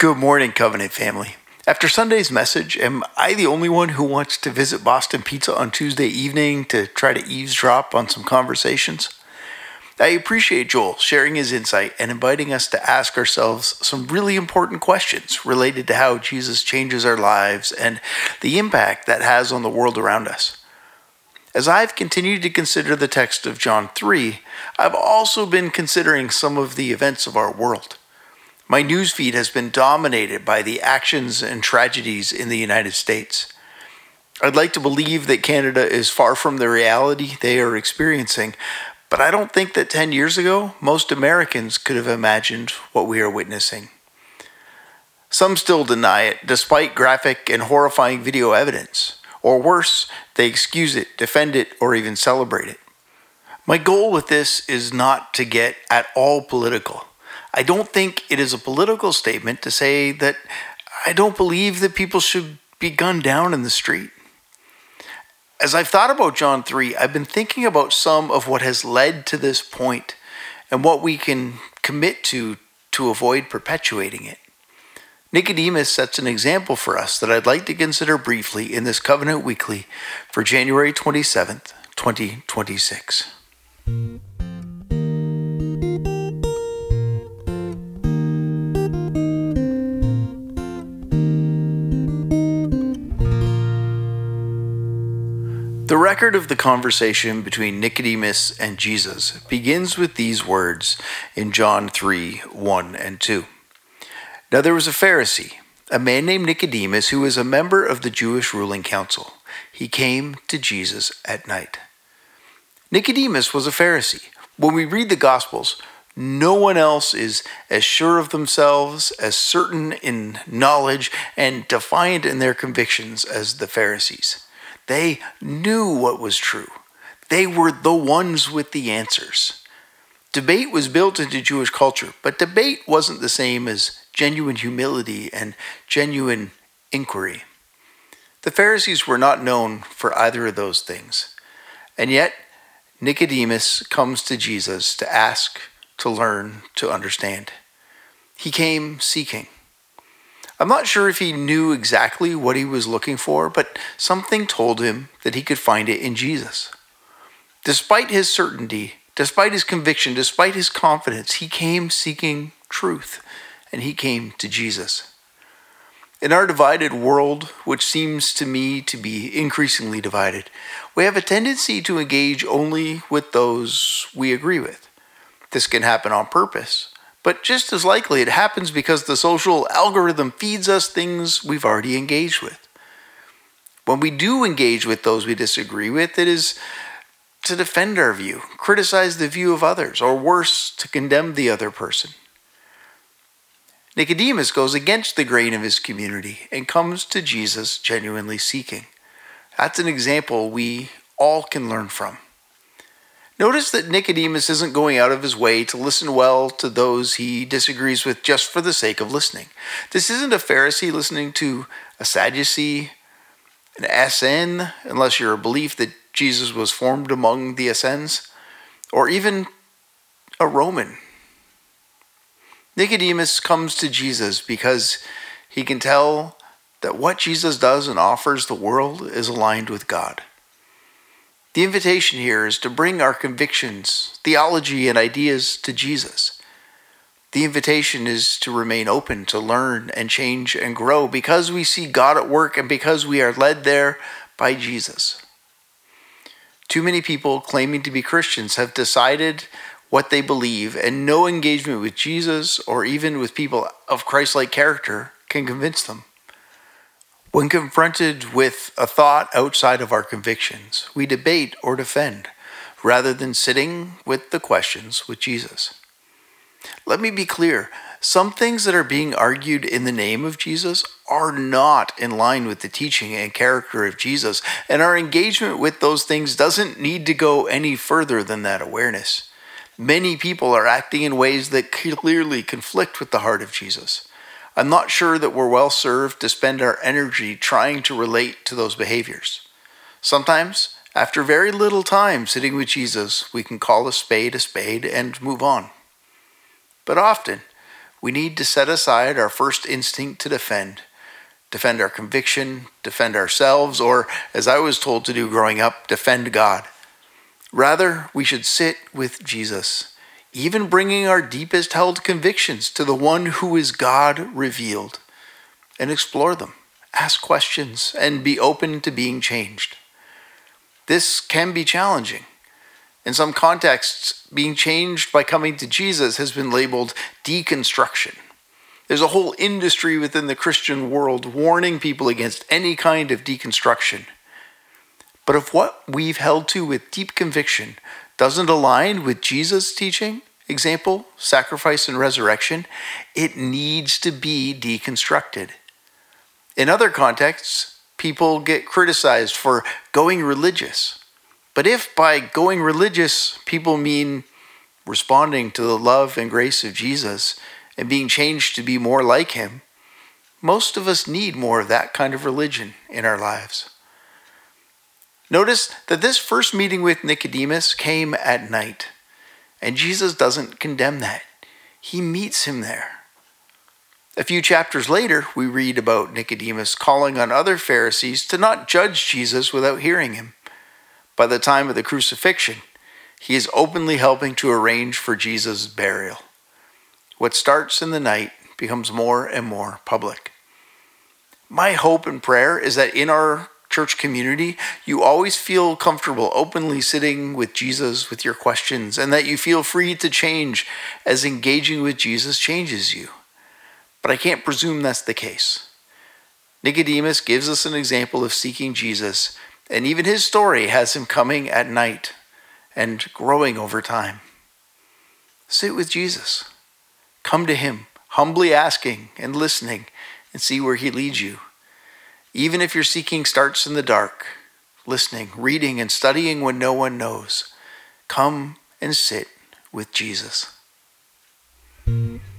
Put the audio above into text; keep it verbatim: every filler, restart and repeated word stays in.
Good morning, Covenant family. After Sunday's message, am I the only one who wants to visit Boston Pizza on Tuesday evening to try to eavesdrop on some conversations? I appreciate Joel sharing his insight and inviting us to ask ourselves some really important questions related to how Jesus changes our lives and the impact that has on the world around us. As I've continued to consider the text of John three, I've also been considering some of the events of our world. My newsfeed has been dominated by the actions and tragedies in the United States. I'd like to believe that Canada is far from the reality they are experiencing, but I don't think that ten years ago, most Americans could have imagined what we are witnessing. Some still deny it, despite graphic and horrifying video evidence. Or worse, they excuse it, defend it, or even celebrate it. My goal with this is not to get at all political. I don't think it is a political statement to say that I don't believe that people should be gunned down in the street. As I've thought about John three, I've been thinking about some of what has led to this point and what we can commit to to avoid perpetuating it. Nicodemus sets an example for us that I'd like to consider briefly in this Covenant Weekly for January twenty-seventh, twenty twenty-six. The record of the conversation between Nicodemus and Jesus begins with these words in John three, one and two. Now there was a Pharisee, a man named Nicodemus, who was a member of the Jewish ruling council. He came to Jesus at night. Nicodemus was a Pharisee. When we read the Gospels, no one else is as sure of themselves, as certain in knowledge, and defiant in their convictions as the Pharisees. They knew what was true. They were the ones with the answers. Debate was built into Jewish culture, but debate wasn't the same as genuine humility and genuine inquiry. The Pharisees were not known for either of those things. And yet, Nicodemus comes to Jesus to ask, to learn, to understand. He came seeking. I'm not sure if he knew exactly what he was looking for, but something told him that he could find it in Jesus. Despite his certainty, despite his conviction, despite his confidence, he came seeking truth, and he came to Jesus. In our divided world, which seems to me to be increasingly divided, we have a tendency to engage only with those we agree with. This can happen on purpose. But just as likely, it happens because the social algorithm feeds us things we've already engaged with. When we do engage with those we disagree with, it is to defend our view, criticize the view of others, or worse, to condemn the other person. Nicodemus goes against the grain of his community and comes to Jesus genuinely seeking. That's an example we all can learn from. Notice that Nicodemus isn't going out of his way to listen well to those he disagrees with just for the sake of listening. This isn't a Pharisee listening to a Sadducee, an S N, unless you're a belief that Jesus was formed among the Essenes, or even a Roman. Nicodemus comes to Jesus because he can tell that what Jesus does and offers the world is aligned with God. The invitation here is to bring our convictions, theology, and ideas to Jesus. The invitation is to remain open to learn and change and grow because we see God at work and because we are led there by Jesus. Too many people claiming to be Christians have decided what they believe, and no engagement with Jesus or even with people of Christ-like character can convince them. When confronted with a thought outside of our convictions, we debate or defend, rather than sitting with the questions with Jesus. Let me be clear, some things that are being argued in the name of Jesus are not in line with the teaching and character of Jesus, and our engagement with those things doesn't need to go any further than that awareness. Many people are acting in ways that clearly conflict with the heart of Jesus. I'm not sure that we're well served to spend our energy trying to relate to those behaviors. Sometimes, after very little time sitting with Jesus, we can call a spade a spade and move on. But often, we need to set aside our first instinct to defend. Defend our conviction, defend ourselves, or, as I was told to do growing up, defend God. Rather, we should sit with Jesus, even bringing our deepest held convictions to the one who is God revealed, and explore them, ask questions, and be open to being changed. This can be challenging. In some contexts, being changed by coming to Jesus has been labeled deconstruction. There's a whole industry within the Christian world warning people against any kind of deconstruction. But if what we've held to with deep conviction doesn't align with Jesus' teaching, example, sacrifice and resurrection, it needs to be deconstructed. In other contexts, people get criticized for going religious. But if by going religious, people mean responding to the love and grace of Jesus and being changed to be more like him, most of us need more of that kind of religion in our lives. Notice that this first meeting with Nicodemus came at night, and Jesus doesn't condemn that. He meets him there. A few chapters later, we read about Nicodemus calling on other Pharisees to not judge Jesus without hearing him. By the time of the crucifixion, he is openly helping to arrange for Jesus' burial. What starts in the night becomes more and more public. My hope and prayer is that in our church community, you always feel comfortable openly sitting with Jesus with your questions, and that you feel free to change as engaging with Jesus changes you. But I can't presume that's the case. Nicodemus gives us an example of seeking Jesus, and even his story has him coming at night and growing over time. Sit with Jesus. Come to him, humbly asking and listening, and see where he leads you. Even if your seeking starts in the dark, listening, reading, and studying when no one knows, come and sit with Jesus.